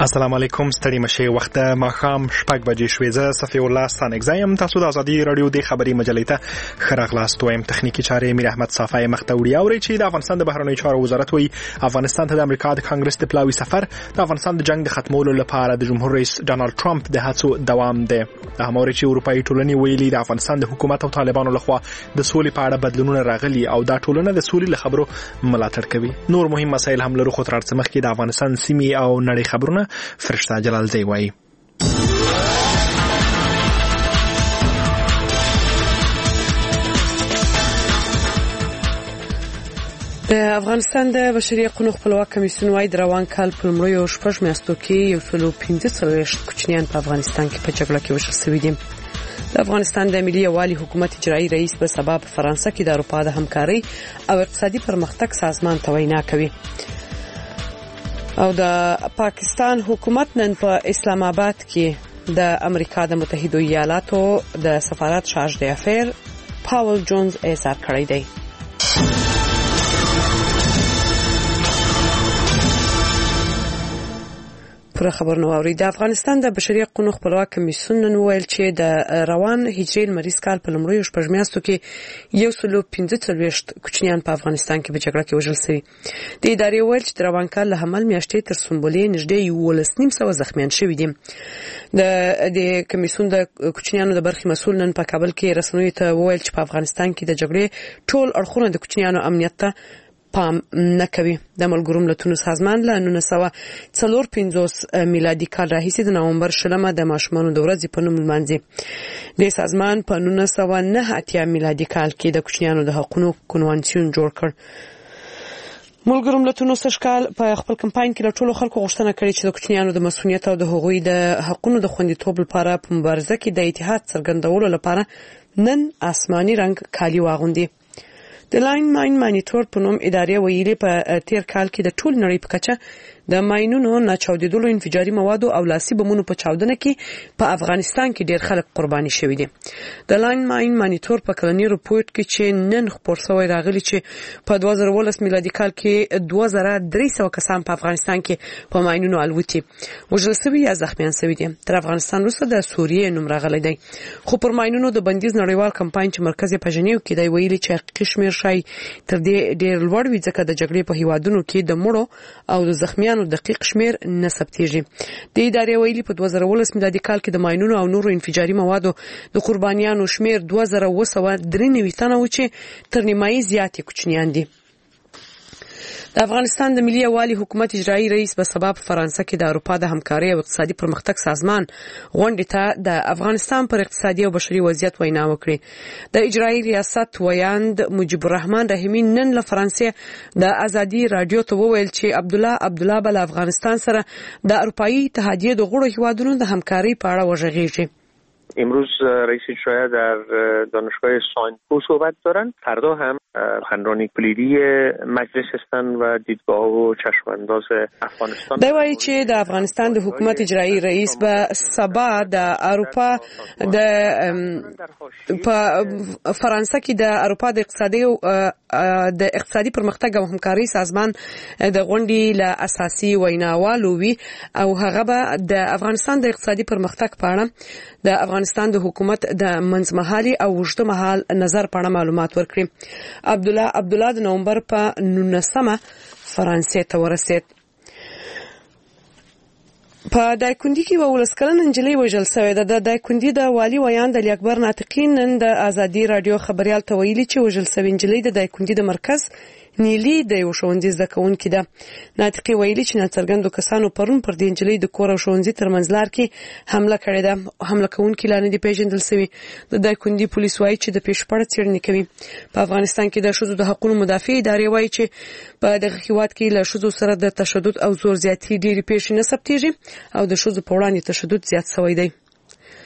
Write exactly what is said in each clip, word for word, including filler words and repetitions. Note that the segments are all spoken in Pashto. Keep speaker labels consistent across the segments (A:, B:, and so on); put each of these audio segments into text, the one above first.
A: السلام علیکم ستړي مشه وخت ما خام شپږ بجې شوې زه صفی الله ستانګزایم تاسو د ازادي رادیو د خبري مجلې ته خراغلاست وایم تخنیکی چارې میر احمد صافی مختوري اوري چې د افغانستان د بهرنی چارو وزارت وی افغانستان ته د امریکا د کانګرس د پلاوي سفر د افغانستان د جنگ د ختمولو لپاره د جمهور رئیس ډانلډ ټرمپ د هڅو دوام دی د هموري چې اروپאי ټولنې ویلي د افغانستان د حکومت او طالبانو لخوا د سولې په اړه بدلونونه راغلي او دا ټولنه د سولې له خبرو ملاتړ کوي نور مهم مسایل هم لرو خو تر څو مخکې د افغانستان سیمې او نړۍ خبرونه فرشته جلالزی وایي
B: د افغانستان د بشري حقوقو خپلواک کمیسیون وايي د روان کال په لومړیو شپږ میاشتو کې یو سل او پنځه څلوېښت کوچنیان په افغانستان کې په جګړه کې وژل شوي دي. د افغانستان د ملي یووالي حکومت اجرایي رئیس په سبب په فرانسه کې د اروپا د همکاري او اقتصادي پرمختګ سازمان ته وینا کوي. او د پاکستان حکومت نن په اسلام آباد کې د امریکا د متحده ایالاتو د سفارت شارژ د افیر پاول جونز اعزاز کړی دی. پر خبر نو اوري د افغانستان د بشري حقوقو خپلواک کمیسیون نن ویل چې د روان هجري لمریز کال په لومړیو شپږ میاشتو کې یو سل او پنځه څلوېښت کوچنیان په افغانستان کې په جګړه کې وژل شوي. د ادارې ویل چې د روان کال له حمل میاشتې تر سنبلې نږدې یولس نیم سوه زخمیان شوي دي. د د کمیسیون د کوچنیانو د برخې مسؤل نن په کابل کې رسنیو ته ویل چې په افغانستان کې د جګړې ټول اړخونه د کوچنیانو امنیت ته پام نه کوي. د ملګرو ملتونو سازمان له نولس سوه څلور پنځوس میلادي کال راهیسې د نومبر شلمه د ماشومانو د ورځې په نوم لمانځي. د سازمان په نولس سوه نه اتیا میلادي کال کې د کوچنیانو د حقوقو کنوانسیون جوړ کړ. ملګرو ملتونو سشکال په خپل کمپاین کې له ټولو خلکو غوښتنه کړې چې د کوچنیانو د مسؤلیت او د هغوی د حقوقو د خوندیتوب لپاره په مبارزه کې د اتحاد څرګندولو لپاره نن آسماني رنگ کالي واغوندي. د لاین ماین مانیټور په نوم ادارې ویلي په تیر کال کې د ټول نړۍ په کچه د ماینونو نه چاودیدلو انفجاري موادو او لاسي بمونو په چاودنه کې په افغانستان کې ډیر خلک قرباني شوي دي. د لاین ماین مانیټور په کلنی رپورت کې چې نن خبر شوی راغلی چې په دوه زره ولس میلادي کال کې دوه زره درې سوه کسان په افغانستان کې په ماینونو الوتي وژل شوي یا زخمیان شوي دي. تر افغانستان وروسته د سوریې نوم راغلی دی. خو پر ماینونو د بندیز نړیوال کمپاین چې مرکز یې په ژنیو کې دی ویلي چې حقیقي شمیر شای تر دې ډیر لوړ وي ځکه د جګړې په هیوادونو کې د مړو او د زخمیانو دقیق شمیر نه ثبتېږي. د ادارې ویلي په دوه زره ولس میلادي کال کې د ماینونو او نورو انفجاري موادو د قربانیانو شمیر دوه زره اوه سوه درې نوي تنه و چې تر نیمایي زیات کوچنیان دي. د افغانستان د ملي یووالي حکومت اجرایي رئیس په سبب فرانسه کې د اروپا د همکاري او اقتصادي پرمختګ سازمان غونډې ته د افغانستان پر اقتصادي او بشري وضعیت وینا وکړه. د اجرایي ریاست ویاند مجيب الرحمن رحیمي نن له فرانسې د ازادي رادیو ته وویل چې عبد الله عبد الله بل افغانستان سره د اروپאי اتحادیه د غړو هیوادونو د همکاري په اړه وژغېږي.
C: امروز رئیس اجرایی در دانشگاه ساینپو صحبت دارن. فردا هم سخنرانی کلیدی مجلس هستن و دیدگاه و چشم انداز افغانستان.
B: دا وایي چې د افغانستان د حکومت اجرایی رئیس به سبا د اروپا د په فرانسه کې د اروپا د اقتصادي د اقتصادي پرمختګ او همکاري سازمان د غونډې له اساسي ویناوالو وي او هغه به د افغانستان د اقتصادي پرمختګ په اړه د افغانستان د حکومت د منځمهالي او اوږده مهال نظر په اړه معلومات ورکړي. عبد الله عبد الله د نومبر په نولسمه فرانسې ته ورسېد. په دایکندي کې و ولس کلن انجلۍ وژل شوې ده. د دایکندي د والي ویاند علي اکبر ناطقین نن د ازادي رادیو خبريال ته ویلي چې وژل شوې انجلۍ د دایکندي د مرکز نیلی د یو ښوونځي زده کوونکې ده. ناطقي ویلي چې ناڅرګندو کسانو پرون پر دې انجلۍ د کور او ښوونځي ترمنځ لار کې حمله کړې ده. حمله کوونکي لا نه دي پیژندل شوي. د دایکندي پولیس وایي چې د پیښې څېړنې کوي. په افغانستان کې د ښځو د حقوقو مدافع ادارې وایي چې په دغه هیواد کې له ښځو سره د تشدد او زور زیاتي ډېرې پیښې نه ثبتېږي او د ښځو په وړاندې تشدد زیات شوی دی.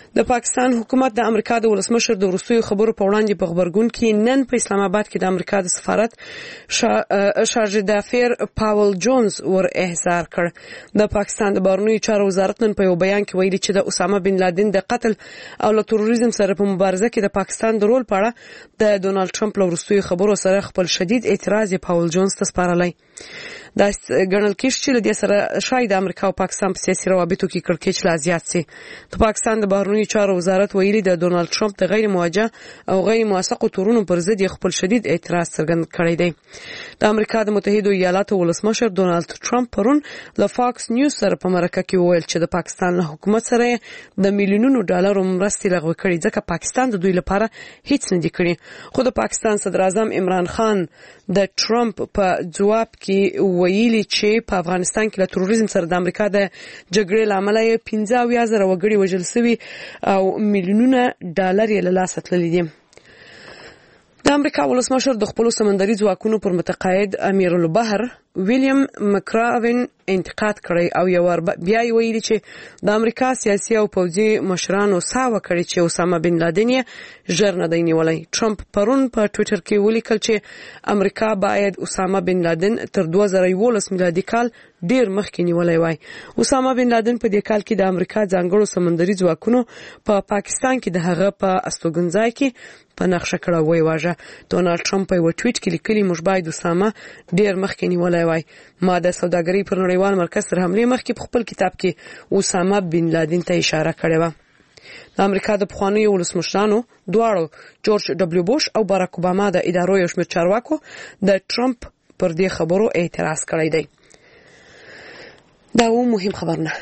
B: د پاکستان حکومت د امریکا د ولسمشر د وروستیو خبرو په وړاندې په خبرګون کې نن په اسلام آباد کې د امریکا د سفارت شارج دافیر پاول جونز ور احضار کړ. د پاکستان د بهرنیو چارو وزارت نن په یو بیان کې ویلي چې د اسامه بن لادن د قتل او له تروریزم سره په مبارزه کې د پاکستان د رول په اړه د ډونالد ټرمپ له وروستیو خبرو سره خپل شدید اعتراض پاول جونز ته سپارلی. دا ګڼل کېږي چې له دې سره شاید امریکا او پاکستان په سیاسي روابطو کې کړکېچ لا زیات شي. د پاکستان د بهرنیو چارو وزارت ویلي د ډونالد ټرمپ د غیر موجه او غیر موثقو تورونو پر ضد خپل شدید اعتراض څرګند کړی دی. د امریکا د متحده ایالاتو ولسمشر ډونالد ټرمپ پرون له فاکس نیوز سره په مرکه کې وویل چې د پاکستان له حکومت سره د میلیونونو ډالرو مرستې لغوه کړې ځکه پاکستان د دوی لپاره هیڅ نه دی کړی. خو د پاکستان صدر اعظم عمران خان د ټرمپ په جواب کې ویلي چې په افغانستان کې له تروریزم سره د امریکا د جګړې لامل یې پنځه اویا زره وګړي وژل شوي او میلیونونه ډالر یې له لاسه تللي دي. د امریکا ولسمشر د خپل سمندري ځواکونو پر متقاعد امیر البحر ویلیام مکراون انتقاد کړی او یو بیا یې ویلي چې د امریکا سیاسي او پوځي مشرانو ساوه کړی چې اسامه بن لادن یې ژر نه دی نیولی. ټرمپ پرون په ټویټر کې ولیکل چې امریکا باید اسامه بن لادن تر دوه زره یولس میلادي کال ډیر مخکې نیولی وای. اسامه بن لادن په دې کال کې د امریکا ځانګړو سمندري ځواکونو په پا پاکستان کې د هغه په استوګنځای کې په نقشه کړه وای واژه. ډونالد ټرمپ په یو ټویټ کې لیکلي موږ باید اسامه ډیر مخکې نیولی وای. ما د سوداګرۍ پر نړیوال مرکز تر حملې مخکې په خپل کتاب کې اسامه بن لادن ته اشاره کړې وه. د امریکا د پخوانیو ولسمشرانو دواړو جورج ډبلیو بوش او باراک اوباما د ادارو یو شمېر چارواکو د ټرمپ پر دې خبرو اعتراض کړی دی. دا و مهم خبرونه.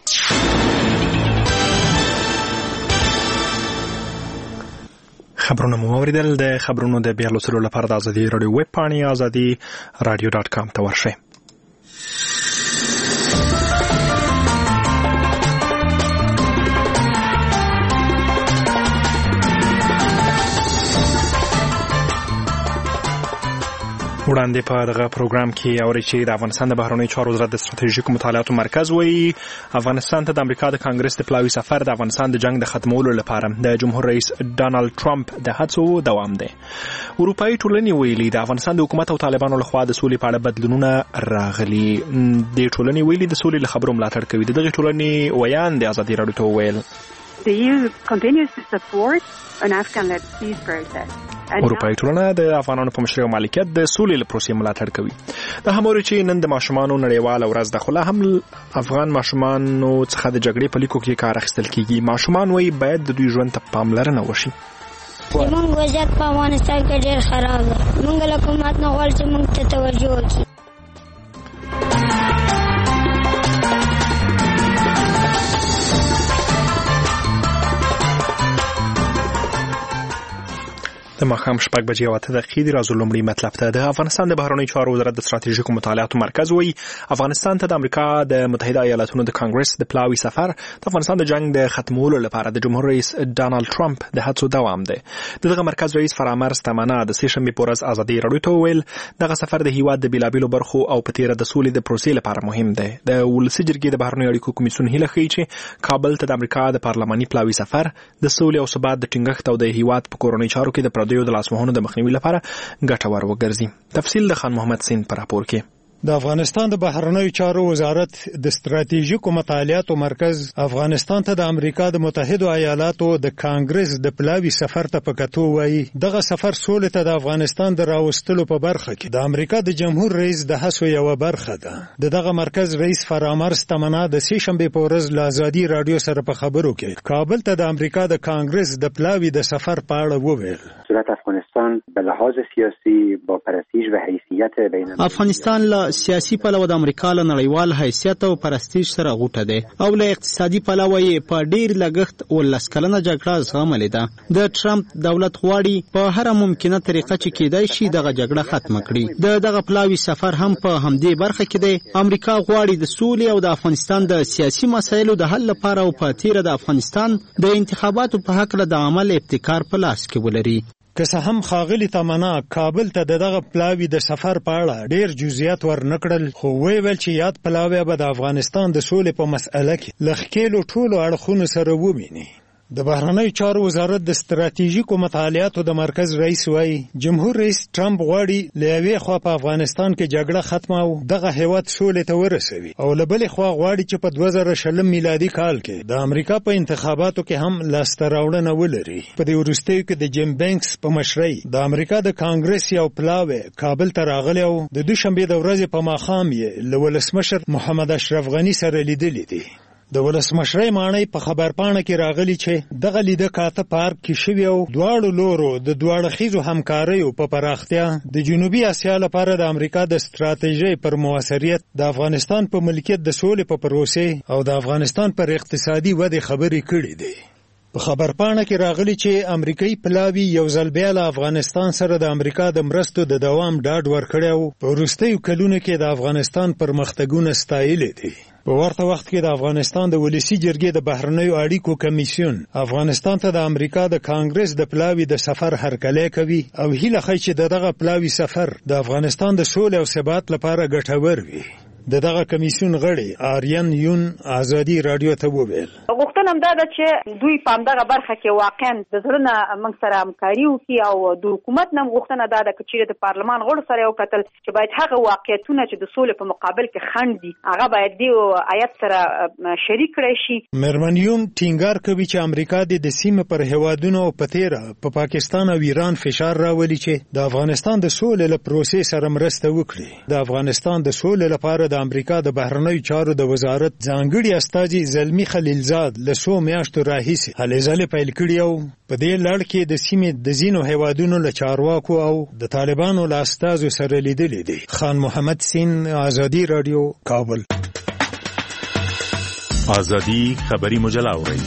A: خبرونه مو اوریدل. د خبرونو د بیا لوستلو لپاره د ازادي رادیو ویب پاڼې ازادي رادیو ډاټ کام ته ورشئ. وړاندې په دغه پروګرام کې اوري چې د افغانستان د بهرنیو چارو وزارت د ستراتیژیکو مطالعاتو مرکز وایي افغانستان ته د امریکا د کانګرس د پلاوي سفر د افغانستان د جنگ د ختمولو لپاره د جمهور رئیس ډانلډ ټرمپ د هڅو دوام دی. اروپایي ټولنې ویلي د افغانستان د حکومت او طالبانو لخوا د سولې په اړه بدلونونه راغلي. د ټولنې ویلي د سولې له خبرو ملاتړ کوي. د دغه ټولنې ویان د ازادي رادیو ته وویل
D: The E U continues to support an Afghan-led peace process.
A: اروپایي ټولنه د افغانانو په مشرۍ او مالکیت د سولې له پروسې ملاتړ کوي. د هموري چې نن د ماشومانو نړیواله ورځ ده خو لا هم افغان ماشومانو څخه د جګړې په لیکو کې کار اخیستل کیږي. ماشومان وایي باید د دوی ژوند ته پاملرنه وشي.
E: زموږ وضعیت په افغانستان کې ډېر خراب دی. موږ له حکومت نه غواړو چې موږ ته توجه وکړي.
A: د ماښام شپږ بجې او اته دقیقې دي. راځو لومړی مطلب ته. د افغانستان د بهرنیو چارو وزارت د ستراتیژیکو مطالعاتو مرکز وایي افغانستان ته د امریکا د متحده ایالاتونو د کانګرس د پلاوي سفر د افغانستان د جنگ د ختمولو لپاره د جمهور رئیس ډانلډ ټرمپ د هڅو دوام دی. دغه مرکز رئیس فرامرز تمنا د سې شنبې په ورځ ازادي رادیو ته وویل دغه سفر د هیواد د بیلابیلو برخو او په تیره د سولې د پروسې لپاره مهم دی. د ولسي جرګې د بهرنیو اړیکو کمیسیون هیله ښیي چې کابل ته د امریکا د پارلماني پلاوي سفر د سولې او ثبات د ټینګښت او د هیواد په کورنۍ چارو کې د پردیو د لاسوهنو د مخنیوي لپاره ګټور وګرځي. تفصیل د خان محمد سین پر راپور کې.
F: د افغانستان د بهرنیو چارو وزارت د ستراتیژیکو مطالعاتو مرکز افغانستان ته د امریکا د متحده ایالاتو د کانګرس د پلاوي سفر ته پکاتو وایي دغه سفر سولې ته د افغانستان د راوستلو په برخه کې د امریکا د جمهور رئیس د هڅو یو برخه ده. د دغه مرکز رئیس فرامرز تمنا د سې شنبې په ورځ له ازادي رادیو سره په خبرو کې کابل ته د امریکا د کانګرس د پلاوي د سفر په اړه وویل
G: صورت افغانستان به لحاظ سیاسی با پرستیژ و حیثیت بین
H: افغانستان له سیاسي پلوه د امریکا له نړیوال حیثیت او پرستیژ سره غوټه ده او له اقتصادي پلوه یې په ډیر لګښت او لس کلنه جګړه زغملې ده. د ټرمپ دولت غواړي په هر ممکنه طریقه چې کېدای شي دغه جګړه ختم کړي. د دغه پلاوي سفر هم په همدې برخه کې دی. امریکا غواړي د سولې او د افغانستان د سیاسي مسایلو د حل لپاره او په تیره د افغانستان د انتخاباتو په حق له د عمل ابتکار په لاس کې ولري.
F: که څه هم ښاغلي تمنا کابل ته د دغه پلاوي د سفر په اړه ډیر جزئیات ورنکړل خو وی ویل چې یاد پلاوی به د افغانستان د سولې په مسأله کې له ښکېلو ټولو اړخونو سره وویني. د بهرنیو چارو وزارت د ستراتیژیکو مطالعاتو د مرکز رئیس وایي جمهور رئیس ټرمپ غواړي له یوې خوا په افغانستان کې جګړه ختمه او دغه هیواد سولې ته ورسوي او له بلې خوا غواړي چې په دوه زره شلم میلادي کال کې د امریکا په انتخاباتو کې هم لاسته راوړنه ولري. په دې وروستیو کې د جیم بینکس په مشرۍ د امریکا د کانګرس یو پلاوی کابل ته راغلی او د دوشنبې د ورځې په ماښام یې له ولسمشر محمد اشرف غني سره لیدلی دي. د ولسمشرۍ ماڼۍ په خبرپاڼه کې راغلی چې دغه لیده کاته پارک کې شوی او دواړو لورو د دواړه خیزو همکاریو په پراختیا د جنوبي اسیا لپاره د امریکا د ستراتیژۍ پر موثریت د افغانستان په ملکیت د سولې په پروسې او د افغانستان پر اقتصادي ودې خبرې کړې دي. په خبرپاڼه کې راغلی چې امریکایي پلاوی یو ځل بیا له افغانستان سره د امریکا د مرستو د دوام ډاډ ورکړی او په وروستیو کلونو کې د افغانستان پرمختګونه ستایلي دي. په ورته وخت کې د افغانستان د ولسی جرګې د بهرنیو اړیکو کمیسیون افغانستان ته د امریکا د کانګرس د پلاوی د سفر هرکلی کوي او هیله کوي چې دغه پلاوی سفر د افغانستان د سولې او ثبات لپاره ګټور وي. د دغه کمیسیون غړي آریان یون ازادي رادیو ته وویل
I: غوښتنه هم دا ده چې دوی په همدغه برخه کې واقعا د زړه نه موږ سره همکاري وکړي او د حکومت نه غوښتنه دا ده چې د پارلمان غړو سره یو کتل چې باید هغه واقعیتونه چې د سولې په مقابل کې خنډ دي هغه باید د آیت سره شریک کړي شي.
F: مېرمن یون ټینګار کوي چې امریکا د سیمه پر هیوادونو په تیره په پا پاکستان او ایران فشار راولي چې د افغانستان د سولې له پروسې سره مرسته وکړي. د افغانستان د سولې لپاره د امریکا د بهرنیو چارو د وزارت ځانګړي استازي زلمی خلیلزاد له څو میاشتو راهیسې هلې ځلې پیل کړي او په دې لړ کې د سیمې د ځینو هیوادونو له چارواکو او د طالبانو له استازو سره لیدلي دي. خان محمد سین ازادي رادیو کابل.
J: ازادي خبری مجله اورئ.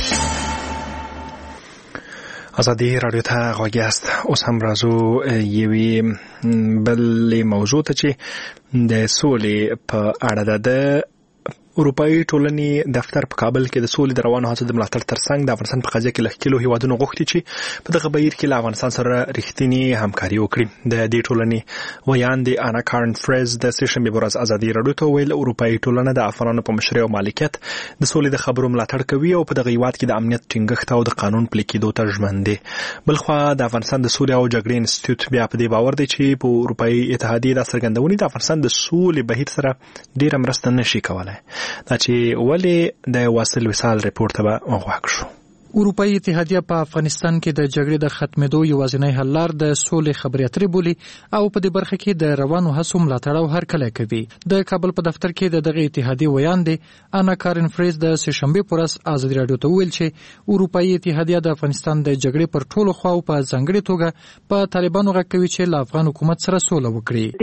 A: ازادي رادیو ته غوږی است. اوس هم راځو یوې بلې موضوع ته چې د سولې په اړه ده. اروپایي ټولنې دفتر په کابل کې د سولې د روانو هڅو د ملاتړ ترڅنګ د افغانستان په قضیه کې له ښکېلو هیوادونو غوښتي چې په دغه بهیر کې له افغانستان سره رښتینې همکاري وکړي. د دې ټولنې ویاندې انا کارن فریز د سه‌شنبې په ورځ ازادي رادیو ته وویل اروپایي ټولنه د افغانانو په مشرۍ او مالکیت د سولې د خبرو ملاتړ کوي او په دغه هیواد کې د امنیت ټینګښت او د قانون پلي کېدو ته ژمن دی. بلخوا د افغانستان د سولې او جګړې انسټیټیوټ بیا په دې باور دی چې په اروپایي اتحادیې د څرګندونې د افغانستان د سولې بهیر سره ډېره مرسته نشي کولای. دا چې ولې د واصل وصال ریپورت ته وغوښ شو.
K: اروپایي اتحادیه په افغانستان کې د جګړې د ختمېدو یوازینی حل لار د سولې خبرې اترې بولي او په دې برخه کې د روانو هڅو ملاتړ او هرکلی کوي. د کابل په دفتر کې د دغه اتحادیې ویاندې انا کارن فریز د سه‌شنبې په ورځ ازادي رادیو ته وویل چې اروپایي اتحادیه د افغانستان د جګړې پر ټولو خواو په ځانګړې توګه په طالبانو غږ کوي چې له افغان حکومت سره سوله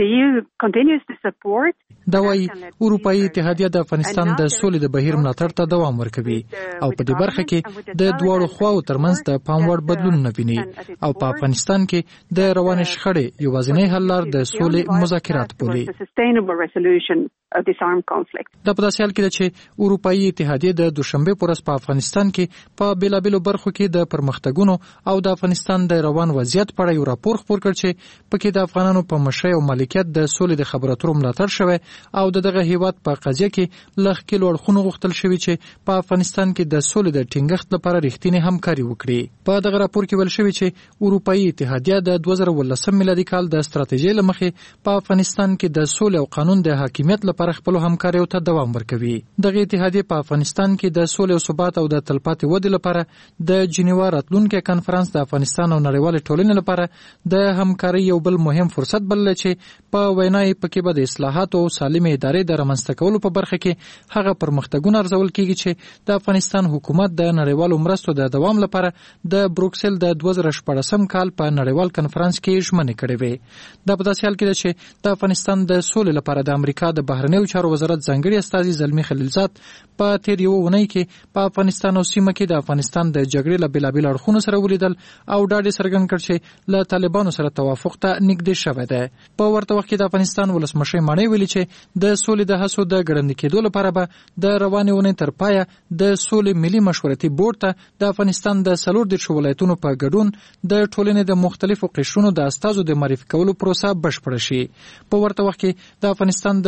K: وکړي. دا وايي اروپایي اتحادیه د افغانستان د سولې د بهیر ملاتړ ته دوام ورکوي او په دې برخه کې د دواړو خواو ترمنځ د پام وړ بدلونونه ویني او په افغانستان کې د روانې شخړې یوازینی حل لار د سولې مذاکرات بولي. دا په داسې حال کې ده چې اروپایي اتحادیه د دوشنبې په ورځ په افغانستان کې په بېلابېلو برخو کې د پرمختګونو او د افغانستان د روان وضعیت په اړه یو راپور خپور کړ چې پکې د افغانانو په مشرۍ او مالکیت د سولې د خبرو اترو ملاتړ شوی او د دغه هیواد په قضیه کې له ښکېلو اړخونو غوښتل شوي چې په افغانستان کې د سولې د ټینګښت لپاره رښتینې همکاري وکړي. په دغه راپور کې ویل شوي چې اروپایي اتحادیه د دوه زره ولسم میلادي کال د ستراتیژۍ له مخې په افغانستان کې د سولې او قانون د حاکمیت لپاره خپلو همکاریو ته دوام ورکوي. دغه اتحادیه په افغانستان کې د سولې او ثبات او د تلپاتې ودې لپاره د جنیوا راتلونکي کنفرانس د افغانستان او نړیوالې ټولنې لپاره د همکارۍ یو بل مهم فرصت بللی چې په وینا یې پکې به د اصلاحاتو او سالمې ادارې د رامنځته کولو په برخه کې هغه پرمختګونه ارزول کیږي چې د افغانستان حکومت د نړیوالو مرستو د دوام لپاره د بروکسل د دوه زره شپږم کال په نړیوال کنفرانس کې ژمنې کړې وې. دا په داسې حال کې ده چې د افغانستان د سولې لپاره د امریکا د بهرنیو چارو وزارت ځانګړي استازي زلمی خلیلزاد په تیر یو اونۍ کې په افغانستان او سیمه کې د افغانستان د جګړې له بېلابېلو اړخونو سره ولیدل او ډاډ یې څرګند کړ چې له طالبانو سره توافق ته نږدې شوی دی. په ورته وخت کې د افغانستان ولسمشر ماڼۍ ویلي چې د سولې د هڅو د ګړندي کېدو لپاره به د روانې اونۍ تر پایه د سولې ملي مشورتي بورډ ته د افغانستان د څلور دېرشو ولایتونو په ګډون د ټولنې د مختلفو قشرونو د استازو د معرفي کولو پروسه بشپړه شي. په ورته وخت کې د افغانستان د سولې او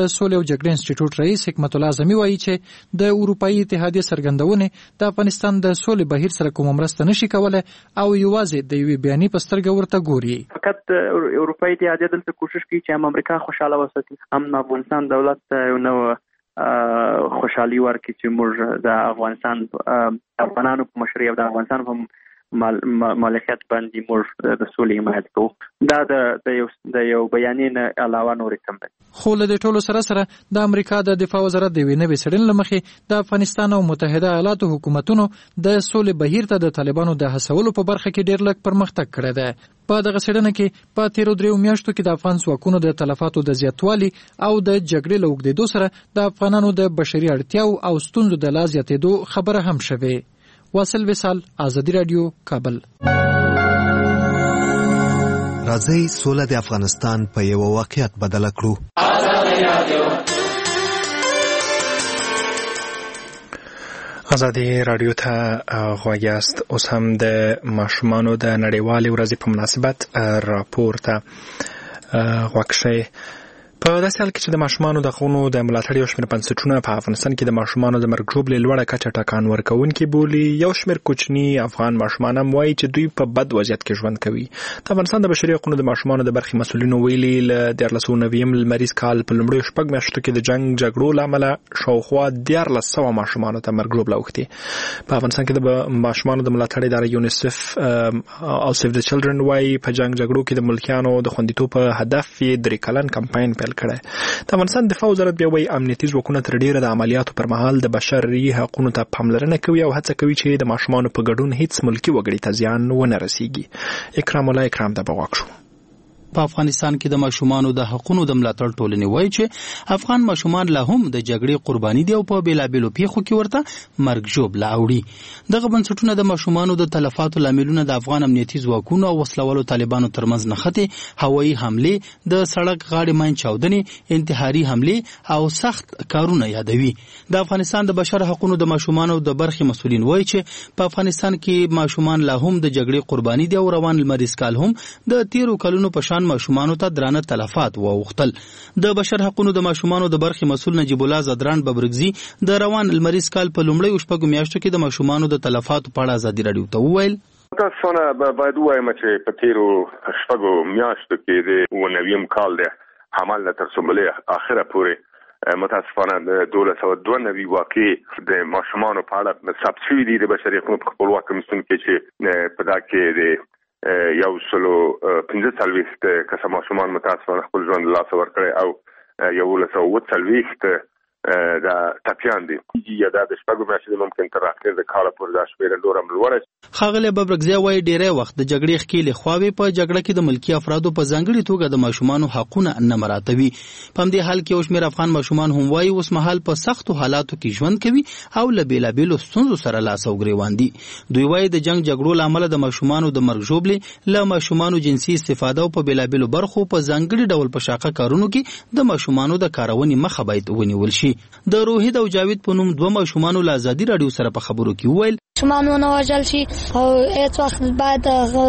K: جګړې انسټیټیوټ رئیس حکمت الله اعظمي وایي چې د اروپאי اتحادیه څرګندونې د افغانستان د سولې بهیر سره کوم مرسته نشي کولای او یوازې د یوې بیانې په سترګه ورته ګوري.
L: فقط اروپאי اتحادیه دلته کوشش کوي چې هم امریکا خوشاله وساتي، هم افغانستان دولت یو نو خوشحالي ورکړي چې موږ د افغانستان افغانانو په مشرۍ او د افغانستان په مالکیت باندې موږ د سولې حمایت کوو. دا د یو د یو بیانې نه علاوه نورې کم ده.
K: خو له دې ټولو سره سره د امریکا د دفاع وزارت د یوې نوې څېړنې له مخې د افغانستان او متحده ایالاتو حکومتونو د سولې بهیر ته د طالبانو د هڅولو په برخه کې ډېر لږ پرمختګ کړی دی. په دغه څېړنه کې په تیرو دریو میاشتو کې د افغان ځواکونو د تلفاتو د زیاتوالي او د جګړې له اوږدېدو سره د افغانانو د بشري اړتیاو او ستونزو د لا زیاتېدو خبره هم شوې. واصل وصال، آزادی رادیو، کابل.
M: راځي سوله د افغانستان په یو واقعیت بدل کړو.
A: آزادی رادیو ته غوږ یاست. اوس هم د ماشومانو د نړیوالې ورځې په مناسبت راپور ته غوږ شئ. په داسې حال کې چې د ماشومانو د حقونو د ملاتړ یو شمېر بنسټونه په افغانستان کې د ماشومانو د مرګ ژوبلې لوړه کچه ټکان ورکوونکي بولي، یو شمېر کوچني افغان ماشومان هم وایي چې دوی په بد وضعیت کې ژوند کوي. د افغانستان د بشري حقونو د ماشومانو د برخې مسؤلینو ویلي له دیارلس سوه نویم لمریز کال په لومړیو شپږ میاشتو کې د جنګ جګړو له امله شاوخوا دیارلس سوه ماشومانو ته مرګ ژوبله اوښتې. په افغانستان کې د ماشومانو د ملاتړ اداره یونیسف او سیف د چلډرن وایي په جنګ جګړو کې د ملکیانو د خوندیتوب په هدف یې درې کلن کمپاین پیل کړی. د افغانستان دفاع وزارت بیا وایي امنیتي ځواکونه تر ډیره د عملیاتو پر مهال د بشري حقونو ته پاملرنه کوي او هڅه کوي چې د ماشومانو په ګډون هیڅ ملکي وګړي ته زیان ونه رسیږي. اکرام الله اکرام ته بغواک شو.
H: په افغانستان کې د ماشومانو د حقونو د ملاتړ ټولنې وایي چې افغان ماشومان لا هم د جګړې قرباني دي او په بیلابیلو پیښو کې ورته مرګ ژوبله اوړي. دغه بنسټونه د ماشومانو د تلفاتو لاملونه د افغان امنیتي ځواکونو او وسلوالو طالبانو ترمنځ نښتې، هوایي حملې، د سړک غاړې ماین چاودنې، انتحاري حملې او سخت کارونه یادوي. د افغانستان د بشر حقونو د ماشومانو د برخې مسؤلین وایي چې په افغانستان کې ماشومان لا هم د جګړې قرباني دي او روان لمریز کال هم د تیرو کلونو په ماشومانو ته درانه تلفات واوښتل. د بشر حقونو د ماشومانو د برخې مسؤل نجیب الله زدران ببرګزي د روان لمریز کال په لومړیو شپږو میاشتو کې د ماشومانو د تلفاتو په اړه ازادي راډیو ته وویل.
N: متاسفانه باید ووایم چې په تیرو شپږو میاشتو کې د اووه نویم کال د حمل نه تر څومره اخره پورې متاسفانه د دولس سوه دوه نوي واقعې د ماشومانو په اړه ثبت شوي دي د بشري حقونو په خپلواک کمیسیون کې چې په دا کې د یو سلو پنځه څلوېښت کسه ماشومان متاسفانه خپل ژوند له لاسه ورکړی او یولس سوه اووه څلوېښت دا ټپیان دي. یا دا د شپږو میاشتو ممکن تر اخر د کاله پورې دا شمېره نور هم لوړه شي.
H: ښاغلی ببرګزی وایي ډېری وخت د جګړې ښکېلې خواوې په جګړه کې د ملکي افرادو په ځانګړې توګه د ماشومانو حقونه نه مراعاتوي. په همدې حال کې یو شمېر افغان ماشومان هم وایي اوس مهال په سختو حالاتو کې ژوند کوي او له بېلابېلو ستونزو سره لاس او ګرېوان دي. دوی وایي د جنګ جګړو له امله د ماشومانو د مرګ ژوبلې، له ماشومانو جنسي استفاده او په بېلابېلو برخو په ځانګړي ډول په شاقه کارونو کې د ماشومانو د کارونې مخه باید ونیول شي. د روحید او جاوید په نوم دوه ماشومانو له ازادي راډیو سره په خبرو کې وویل
E: ماشومان ونه وژل شي او هیڅ وخت باید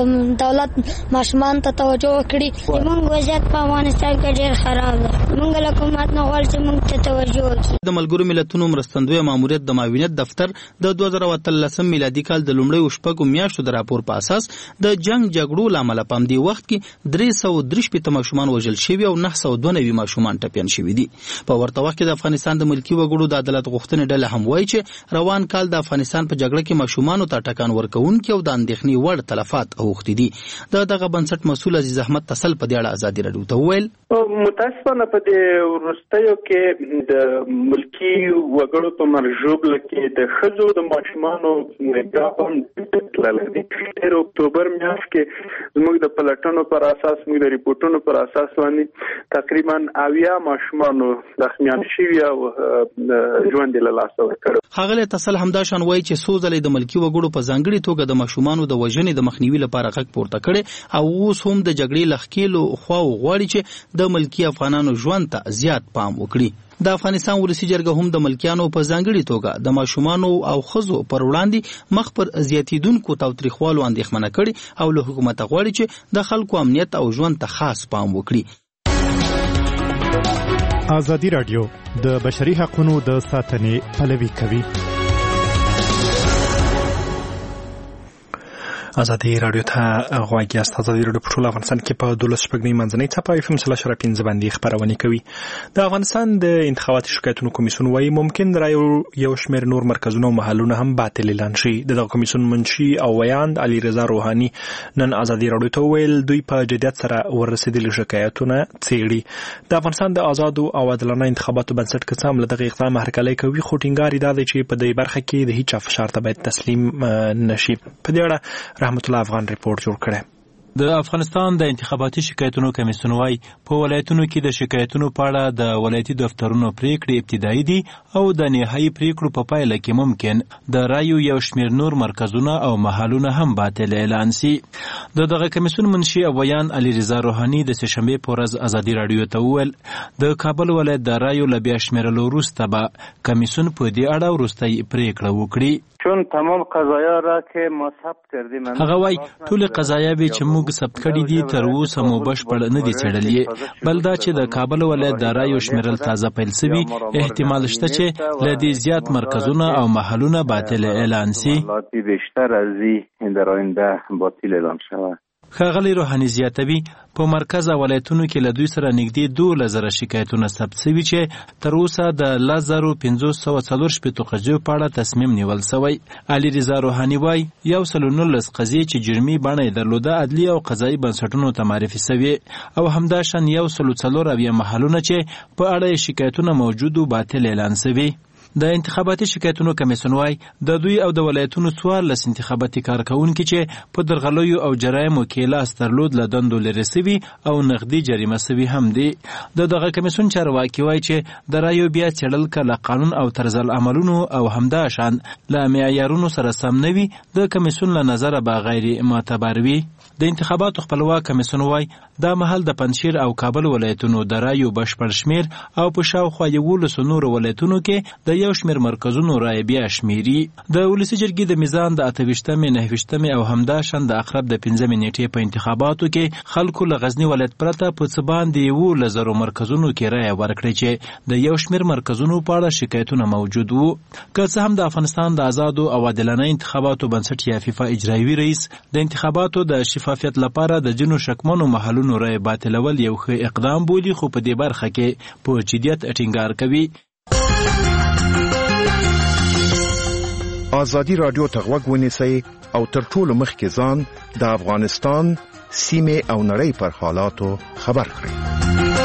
E: دولت ماشومان ته توجه وکړي. زموږ وضعیت په افغانستان کې ډېر خراب دی. موږ له حکومت نه غواړو چې موږ ته توجه وکړي.
H: د ملګرو ملتونو مرستندویه ماموریت د معاونیت دفتر د دوه زره اتلسم میلادي کال د لومړیو شپږو میاشتو د راپور په اساس د جنګ جګړو له امله په همدې وخت کې درې سوه درې شپېته ماشومان وژل شوي او نهه سوه دوه نوي ماشومان ټپیان شوي دي. په ورته وخت کې د افغانستان د ملکي وګړو د عدالت غوښتنې ډله هم وایي چې روان کال د افغانستان په جګړه کې ماشومانو ته ټکان ورکوونکي او د اندېښنې وړ تلفات اوښتي دي. د دغه بنسټ مسؤل عزیز احمد تسل په دې اړه ازادي راډیو ته وویل
L: متاسفانه په دې وروستیو کې د ملکي وګړو په مرګ ژوبله کې د ښځو د ماشومانو بیا هم تللی دی. تېر اکتوبر میاشت کې زموږ د پلټنو پر اساس، زموږ د ریپورټونو پر اساس باندې تقریبا اویا ماشومانو زخمیان شوي او ژوند یې له لاسه ورکړی.
H: ښاغلی تسل همدا شان وایي چې څو ځلې د ملکي وګړو په ځانګړې توګه د ماشومانو د وژنې د مخنیوي لپاره غږ پورته کړی او اوس هم د جګړې له ښکېلو خواوو غواړي چې د ملکي افغانانو ژوند ته زیات پام وکړي. د افغانستان ولسي جرګه هم د ملکیانو په ځانګړې توګه د ماشومانو او ښځو پر وړاندې مخ پر زیاتېدونکو تاوتریخوالو اندېښمنه کړي او له حکومته غواړي چې د خلکو امنیت او ژوند ته خاص پام وکړي.
F: ازادي راډیو د بشري حقوقو د ساتنې پلوي کوي.
A: ازادي راډیو ته غواړي است. ازادي راډیو په ټول افغانستان کې په دولس شپږمې منځنۍ څپه اف ام سلاش را پنځه باندې خبرونه کوي. د افغانستان د انتخاباتي شکایتونو کمیسیون وايي ممکن رايو یو شمېر نور مرکزونه او محلونه هم باطل اعلان شي. دغه کمیسیون منشي او ویاند علي رضا روحاني نن ازادي راډیو ته ویل دوی په جديت سره ورسېدلي شکایتونه څېړي. د افغانستان د آزادو او عادلانه انتخاباتو بنسټ کڅام له دغه اقدام هرکلی کوي، خو ټینګار یې دا دی چې په دې برخه کې د هیڅ فشار ته باید تسلیم نشي. په دې اړه رحمت الله افغان ریپورت جوړ کړی.
O: د افغانستان د انتخاباتي شکایتونو کمیسیون وايي په ولایتونو کې د شکایتونو په اړه د ولایتي دفترونو پریکړې ابتدایي دي او د نهایي پریکړو په پایله کې ممکن د رایو یو شمېر نور مرکزونه او محلونه هم باطل اعلان شي. د دغه کمیسیون منشي او ویان علي رضا روحاني د سهشنبې په ورځ ازادي راډیو ته وویل د کابل ولایت د رایو له بیا شمېرلو وروسته به کمیسیون په دې اړه وروستۍ پریکړه وکړي.
P: چون تمام قضایا را که ما ثبت کردیم
O: هغه وايي ټول قضایا چې موږ ثبت کړي دي تر اوسه مو بشپړ نه دي څېړلي، بل دا چې د کابل ولایت د رایو شمیرل تازه پیل شوي، احتمال شته چې له دې زیات مرکزونه او محلونه باطل اعلان شي.
P: بیشتر از این در آینده باطل اعلان شود.
O: ښاغلی روحاني زیاتوي په مرکز او ولایتونو کې له دوی سره نږدې دولس زره شکایتونه ثبت شوي چې تر اوسه د لس زرو پنځوس سوه څلور شپېتو قضیو په اړه تصمیم نیول شوی. علي رضا روحاني وایي یو سل او نولس قضیې چې جرمي بڼه یې درلوده عدلي او قضایي بنسټونو ته معرفي شوې او همداشان یو سل او څلور اویا محلونه چې په اړه یې شکایتونه موجود و باطل اعلان شوي. د انتخاباتي شکایتونو کمیسیون وايي د دوی او د ولایتونو څوارلس انتخاباتي کارکوونکي چې په درغلیو او جرایمو کې لاس درلود له دندو لرې شوي او نغدي جریمه شوي هم دي. د دغه کمیسیون چارواکي وايي چې د رایو بیا څېړل که له قانون او طرزالعملونو او همداشان له معیارونو سره سم نه وي د کمیسیون له نظره به غیر معتبر وي. د انتخاباتو خپلواک کمیسیون وايي دا مهال د پنجشیر او کابل ولایتونو د رایو بشپړ شمیر او په شاوخوا یولسو نورو ولایتونو کې د یو شمیر مرکزونو رای بیا شمیري. د ولسي جرګې د میزان د اته ویشتمې نهه ویشتمې او همداشان د اقرب د پنځمې نیټې په انتخاباتو کې خلکو له غزني ولایت پرته په څه باندې یولس زرو مرکزونو کې رای ورکړې چې د یو شمیر مرکزونو په اړه شکایتونه موجود وو. که څه هم د افغانستان د آزادو او عادلانه انتخاباتو بنسټ یا فیفا اجرایوي رئیس د انتخاباتو د شفافیت لپاره د ځینو شکمنو محلونو رای باطلول یو ښه اقدام بولي، خو په دې برخه کې په جدیت ټینګار کوي.
Q: ازادي راډیو ته غوږ ونیسئ او تر ټولو مخکې ځان د افغانستان سیمې او نړۍ پر حالاتو خبر کړئ.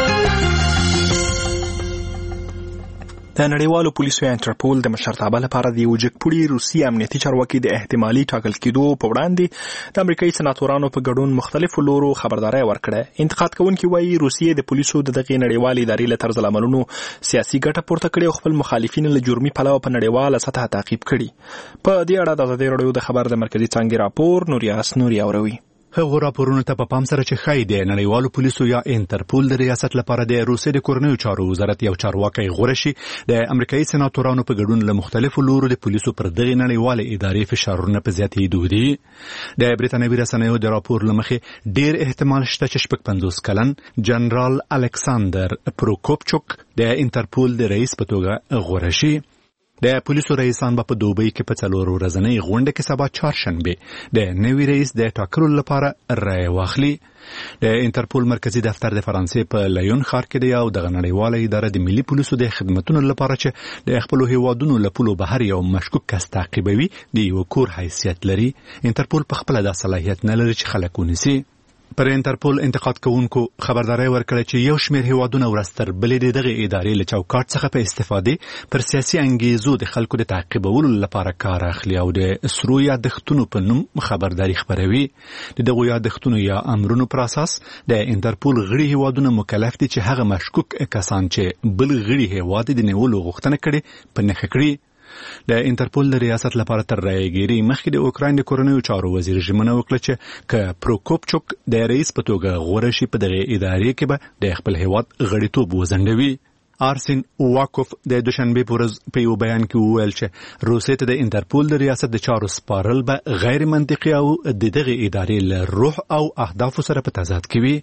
A: د نړیوالو پولیسو انټرپول د مشرتابه لپاره د یو جګپوړي روسي امنیتي چارواکي د احتمالي ټاکل کېدو په وړاندې د امریکایي سناتورانو په ګډون مختلفو لورو خبرداری ورکړه. انتقاد کوونکي وایي روسیې د پولیسو د دغې نړیوالې ادارې له طرزالعملونو سیاسي ګټه پورته کړې او خپل مخالفین له جرمي پلوه په نړیواله سطحه تعقیب کړي. په دې اړه د ازادي راډیو د خبر د مرکزي څانګې راپور نوریاس نوري اوروي.
R: هغه راپورونه ته په پام سره چې خای دی نړیوالو پولیسو یا انټرپول د ریاست لپاره د روسیې د کورنیو چارو وزارت یو چارواکي غوړه شي د امریکایي سناتورانو په ګډون له مختلفو لورو د پولیسو پر دغه نړیواله ادارې فشارونه په زیاتېدو دي. د بریتانوي رسنیو د راپور لمخې ډیر احتمال شته چې شپږ پنځوس کلن جنرال الکساندر پروکوپچوک د انټرپول د رئیس په توګه غوړه شي. د پولیسو رئیسان به په دوبۍ کې په څلور ورځنۍ غونډه کې سبا چهارشنبه د نوي رئیس د ټاکلو لپاره رای واخلي. د انټرپول مرکزی دفتر د فرانسې په لیون ښار کې دی او د نړیواله اداره د ملي پولیسو د خدماتو لپاره چې د خپل هیوادونو له پولو بهر یو مشکوک کس تعقیبوي د یو کور حیثیت لري. انټرپول په خپل د صلاحیت نه لري چې خلک ونیسي. پر انټرپول انتقاد کوونکو خبرداري ورکړه چې یو شمېر هیوادونه ورستر بلې دغه ادارې له چوکاټ څخه په استفادې پر سیاسي انګیزو د خلکو د تعقیبولو لپاره کار اخلي او د سرو یادښتونو په نوم خبرداري خپروي. د دغو یادښتونو یا امرونو پر اساس د انټرپول غړي هیوادونه مکلف دي چې هغه مشکوک کسان چې بل غړي هیواد د نیولو غوښتنه کړي په نښه کړي. د انټرپول د ریاست لپاره تر رایګيري مخکې د اوکراین د کورنیو چارو وزیر ژمنه وکړه چې ک پروکوپچوک د رئیس په توګه غوړه شي په دغه ادارې کې به د خپل هیواد غړیتوب وزندوي. آرسین واکوف د دوشنبه په ورځ په یو بیان کې وویل چې روسیې ته د انټرپول د ریاست د چارو سپارل به غیر منطقي او د دغه ادارې له روح او اهداف سره په تضاد کې وي.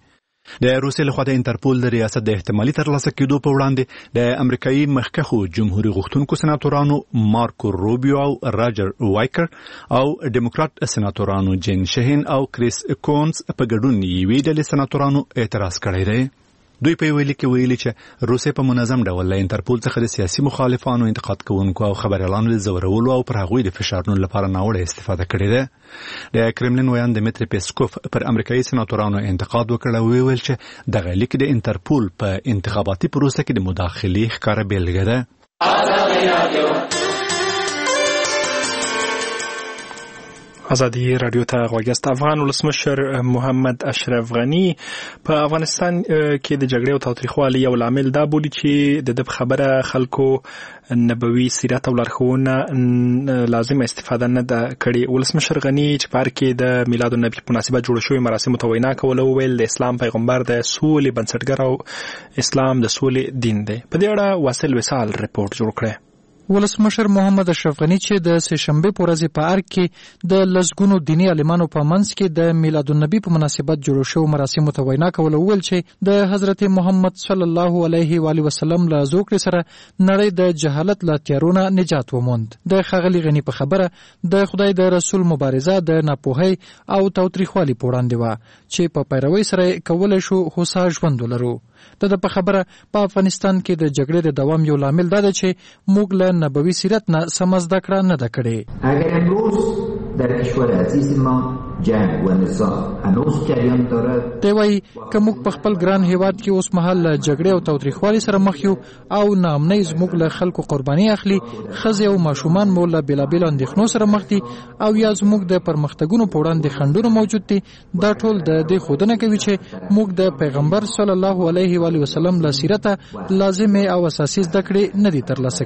R: د روسیې لخوا د انټرپول د ریاست د احتمالي ترلاسه کېدو په وړاندې د امریکایي مخکښو جمهوریت غوښتونکو سناتورانو مارکو روبیو او راجر وایکر او ډیموکرات سناتورانو جین شهین او کریس کونز په ګډون یوې ډلې سناتورانو اعتراض کړی دی. دوی په ویلي کې ویلي چې روسیې په منظم ډول له انټرپول څخه د سیاسي مخالفانو انتقاد کوونکو او خبريالانو د زورولو او پر هغوی د فشارونو لپاره ناوړه استفاده کړې ده. د کرملین ویان دمیتری پیسکوف پر امریکایي سناتورانو انتقاد وکړ او ویل چې دغه لیک د انټرپول په انتخاباتي پروسه کې د مداخلې ښکاره بیلګه ده.
A: ازادي رادیو ته غوږیاست. افغان ولسمشر محمد اشرف غنی په افغانستان کې د جګړې او تاوتریخوالي یو لامل دا بولي چې د دې خبره خلکو نبوي سیرت او لارښوونه لازم استفاده نه ده کړې. ولسمشر غنی چې په کې د میلاد النبي په مناسبت جوړ شوی مراسم ته وینا کوله ویل د اسلام پیغمبر د سولې بنسټګر او اسلام د سولې دین دی. په دې اړه واصل وصال ریپورت جوړ کړی.
K: ولسمشر محمد اشرف غنی چې د سه شنبه په ورځ په ارګ کې د لسګونو دینی عالمانو په منځ کې د میلاد النبي په مناسبت جوړ شو مراسم ته وینا کوله ویل چې د حضرت محمد صلی الله علیه و علیه وسلم له زوکړې سره نړۍ د جهالت له تیارونو نجات وموند. د خغلی غنی په خبره د خدای د رسول مبارزه د ناپوهۍ او تاوتریخوالي په وړاندې و چې په پیروي سره کولای شو هوسا ژوند ولرو. د په خبره په افغانستان کې د جګړې د دوام یو لامل دا دی چې موږ له نبوي سیرت نه سم زده کړه نه ده کړې.
S: اگر امروز در کشور عزیز ما جنگ و نزاع هنوز جریان دارد
K: دی وایي که موږ په خپل ګران هیواد کې اوس مهال له جګړې او تاوتریخوالي سره مخ یو او ناامنۍ زموږ له خلکو قرباني اخلي، ښځې او ماشومان مو له بېلابېلو اندېښنو سره مخ دي او یا زموږ د پرمختګونو په وړاندې خنډونه موجود دي. دا ټول د دې ښودنه کوي چې موږ د پیغمبر صلی الله علیه و آله وسلم له سیرته لازمې او اساسي زده کړې نه دي ترلاسه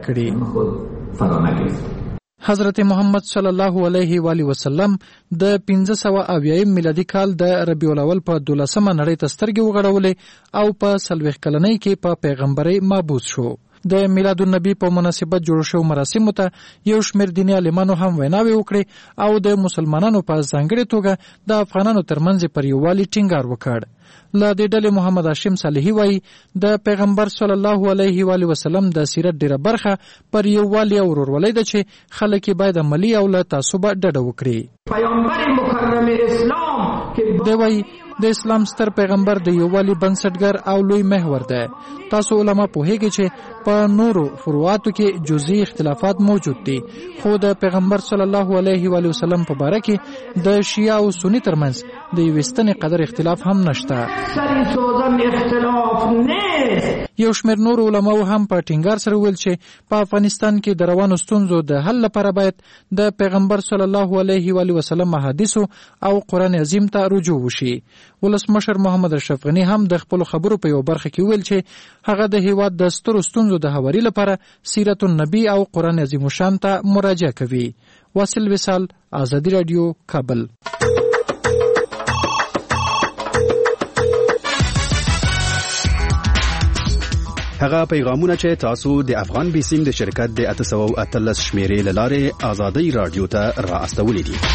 K: کړي. حضرت محمد صلی الله علیه و آله وسلم د پنځه سوه اویایم میلادي کال د ربیع الاول په دولسمه نړۍ ته سترګې وغړولې او په څلوېښت کلنۍ کې په پیغمبرۍ مبعوث شو. د میلاد النبي په مناسبت جوړ شو مراسمو ته یو شمېر دیني عالمانو هم ویناوې وکړې او د مسلمانانو په ځانګړې توګه د افغانانو ترمنځ پر یووالي ټینګار وکړ. له دې ډلې محمد هاشم صالحي وایي د پیغمبر صلی الله علیه و آله وسلم د سیرت ډیره برخه پر یووالي او ورورولۍ ده چې خلک باید عملي او له تعصبه ډډه وکړي. پیغمبر مکرم اسلام دی وایي د اسلام ستر پیغمبر د یووالي بنسټګر او لوی محور ده. تاسو علما پوهیږئ چې په نورو فروعاتو کې جزئی اختلافات موجود دي، خو د پیغمبر صلی الله علیه و آله وسلم په باره کې د شیعه او سنی ترمنځ د یوستنې قدر اختلاف هم نشته. یو شمېر نور علماو هم په ټینګار سره ویل چې په افغانستان کې د روانو ستونزو د حل لپاره باید د پیغمبر صلی الله علیه و آله وسلم احادیثو او قرآن عظیم ته رجوع وشي. ولسمشر محمد اشرف غنی هم د خپل خبرو په یو برخه کې ویل چې هغه د هیواد د سترو ستونزو د هواري لپاره سیرت النبی او قرآن عظیم الشان ته مراجعه کوي. واصل وصال، آزادی رادیو، کابل.
T: هغه پیغامونه چې تاسو د افغان بیسیم د شرکت د اته سوه او اتلس شمیرې له لارې آزادۍ رادیو ته را استولې دي.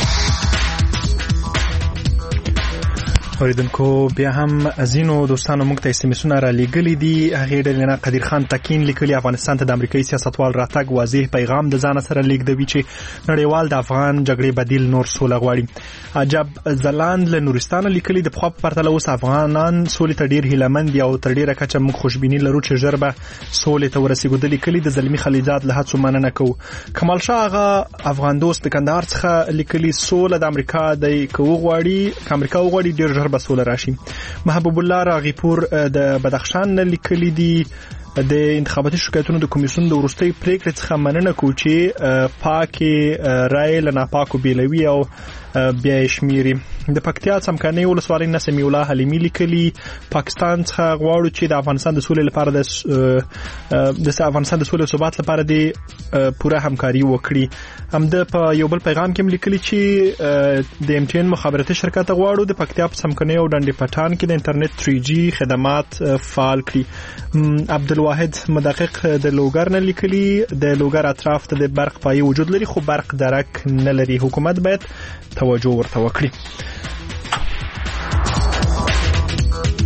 A: اوریدونکو بیا هم ازینو دوستانو موږ ته اس ام اسونه را لېږلي دي. هغې ډلې نه قدیر خان تکین لیکلي افغانستان ته د امریکایي سیاستوال راتګ واضح پیغام د ځانه سره لېږدوي چې نړیوال د افغان جګړې بدیل نور سوله غواړي. عجب ځلاند له نورستانه لیکلي د پخوا په پرتله اوس افغانان سولې ته ډېر هیلهمند دي او تر ډېره کچه موږ خوشبیني لرو چې ژر به سولې ته ورسېږو. د لیکلي د زلمي خلیزاد له هڅو مننه کوو. کمال شاه هغه افغان دوست د کندهار څخه لیکلي سوله د امریکا دی که وغواړي که امریکا وغواړي ډېر ژر به سوله راشي. محبوب الله راغیپور د بدخشان نه لیکلي دي د انتخاباتي شکایتونو د کمیسیون د وروستۍ پریکړې څخه مننه کوو چې پاکې رایې له ناپاکو بیلوي او بیا یې شمیري. د پکتیا څمکنۍ ولسوالۍ نه سمیع الله حلیمي لیکلي پاکستان څخه غواړو چې د افغانستان د سولې لپاره د د افغانستان د سولې او ثبات لپاره د پوره همکاري وکړي. همده په یو بل پیغام کې لیکلي چې د ام ټي ان مخابراتي شرکت غواړو د پکتیا په څمکنۍ او ډنډ پټان کې د انټرنیټ تھری جی خدمات فعال کړي. عبدالواحد مدقق د لوګر نه لیکلي د لوګر اطراف ته د برق پایې وجود لري خو برق درک نه لري، حکومت باید توجه ورته وکړي.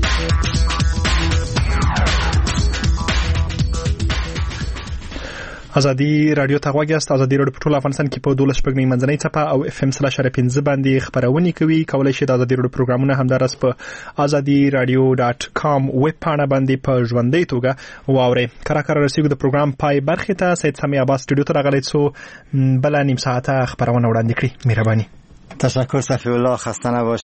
A: ازادي رادیو ته غوږی است. ازادي رادیو په ټول افغانستان کې په دولس شپږ منځنۍ څپه او اف ام سلاش پنځه باندې خبرونه کوي. کولای شئ د ازادي رادیو پروګرامونه همدارس په ازادي رادیو ډاټ کام ویب پاڼه باندې په ژوندۍ توګه واورئ. کله کله رسیدو د پروګرام پای برخه ته سید سامي عباس سټوډیو ته راغلی څو بل نیم ساعته خبرونه وړاندې کړي. مهرباني.
U: تشکر صفی الله، خسته نباش.